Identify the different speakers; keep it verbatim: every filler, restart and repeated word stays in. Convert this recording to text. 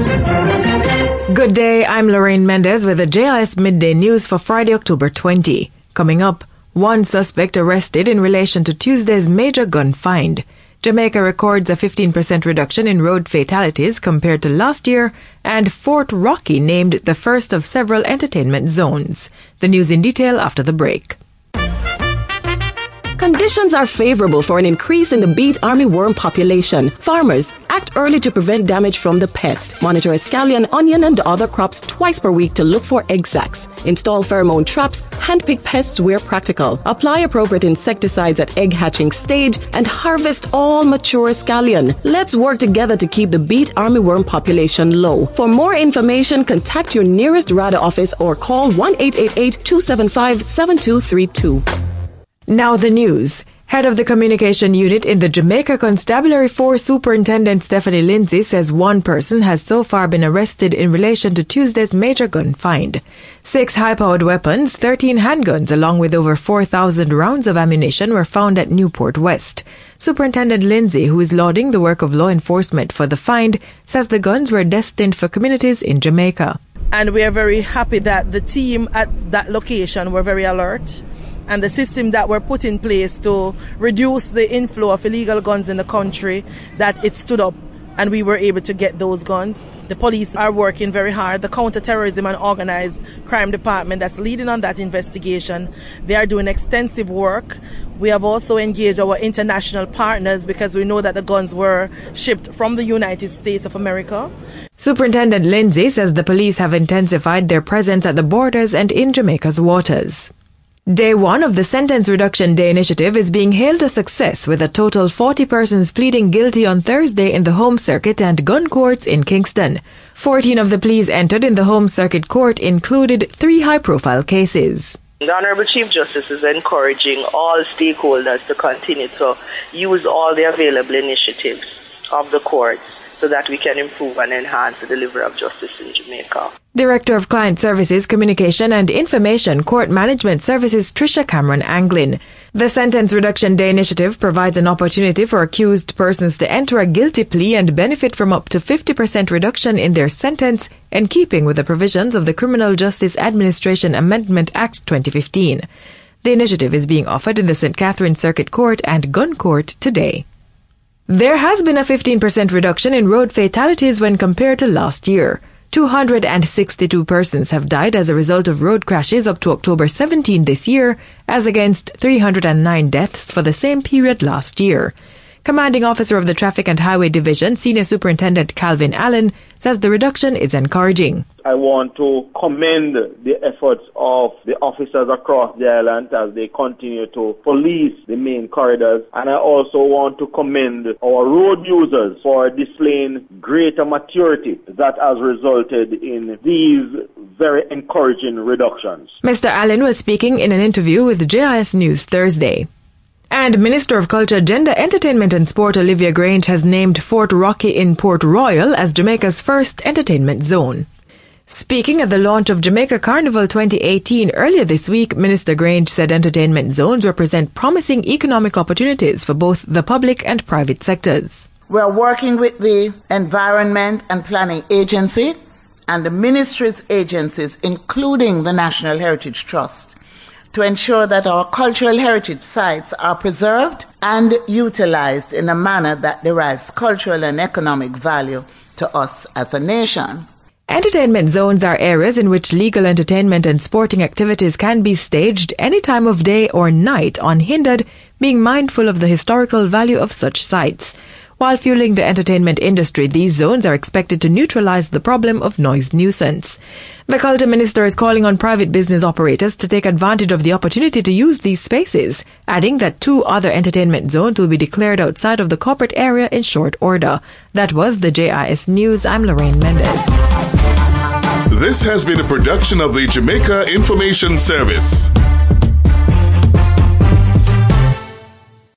Speaker 1: Good day, I'm Lorraine Mendez with the J I S Midday News for Friday, October twentieth. Coming up, one suspect arrested in relation to Tuesday's major gun find. Jamaica records a fifteen percent reduction in road fatalities compared to last year, and Fort Rocky named the first of several entertainment zones. The news in detail after the break.
Speaker 2: Conditions are favorable for an increase in the beet armyworm population. Farmers, act early to prevent damage from the pest. Monitor scallion, onion, and other crops twice per week to look for egg sacs. Install pheromone traps, handpick pests where practical. Apply appropriate insecticides at egg hatching stage and harvest all mature scallion. Let's work together to keep the beet armyworm population low. For more information, contact your nearest RADA office or call one eight eight eight, two seven five, seven two three two.
Speaker 1: Now the news. Head of the Communication Unit in the Jamaica Constabulary Force, Superintendent Stephanie Lindsay, says one person has so far been arrested in relation to Tuesday's major gun find. Six high-powered weapons, thirteen handguns, along with over four thousand rounds of ammunition were found at Newport West. Superintendent Lindsay, who is lauding the work of law enforcement for the find, says the guns were destined for communities in Jamaica.
Speaker 3: And we are very happy that the team at that location were very alert. And the system that were put in place to reduce the inflow of illegal guns in the country, that it stood up and we were able to get those guns. The police are working very hard. The counter-terrorism and organized crime department that's leading on that investigation, they are doing extensive work. We have also engaged our international partners because we know that the guns were shipped from the United States of America.
Speaker 1: Superintendent Lindsay says the police have intensified their presence at the borders and in Jamaica's waters. Day one of the Sentence Reduction Day initiative is being hailed a success, with a total forty persons pleading guilty on Thursday in the Home Circuit and gun courts in Kingston. fourteen of the pleas entered in the Home Circuit Court included three high-profile cases.
Speaker 4: The Honourable Chief Justice is encouraging all stakeholders to continue to use all the available initiatives of the courts so that we can improve and enhance the delivery of justice in Jamaica.
Speaker 1: Director of Client Services, Communication and Information Court Management Services, Tricia Cameron Anglin. The Sentence Reduction Day initiative provides an opportunity for accused persons to enter a guilty plea and benefit from up to fifty percent reduction in their sentence, in keeping with the provisions of the Criminal Justice Administration Amendment Act twenty fifteen. The initiative is being offered in the Saint Catherine Circuit Court and Gun Court today. There has been a fifteen percent reduction in road fatalities when compared to last year. two hundred sixty-two persons have died as a result of road crashes up to October seventeenth this year, as against three hundred nine deaths for the same period last year. Commanding Officer of the Traffic and Highway Division, Senior Superintendent Calvin Allen, says the reduction is encouraging.
Speaker 5: I want to commend the efforts of the officers across the island as they continue to police the main corridors. And I also want to commend our road users for displaying greater maturity that has resulted in these very encouraging reductions.
Speaker 1: Mister Allen was speaking in an interview with J I S News Thursday. And Minister of Culture, Gender, Entertainment and Sport Olivia Grange has named Fort Rocky in Port Royal as Jamaica's first entertainment zone. Speaking at the launch of Jamaica Carnival twenty eighteen earlier this week, Minister Grange said entertainment zones represent promising economic opportunities for both the public and private sectors.
Speaker 6: We are working with the Environment and Planning Agency and the Ministry's agencies, including the National Heritage Trust, to ensure that our cultural heritage sites are preserved and utilized in a manner that derives cultural and economic value to us as a nation.
Speaker 1: Entertainment zones are areas in which legal entertainment and sporting activities can be staged any time of day or night unhindered, being mindful of the historical value of such sites. While fueling the entertainment industry, these zones are expected to neutralize the problem of noise nuisance. The Culture Minister is calling on private business operators to take advantage of the opportunity to use these spaces, adding that two other entertainment zones will be declared outside of the corporate area in short order. That was the J I S News. I'm Lorraine Mendez.
Speaker 7: This has been a production of the Jamaica Information Service.